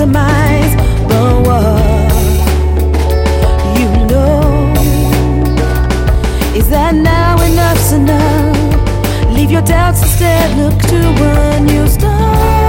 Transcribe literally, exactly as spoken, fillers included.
compromise. But what you know is that now enough's enough. Leave your doubts instead, look to a new star.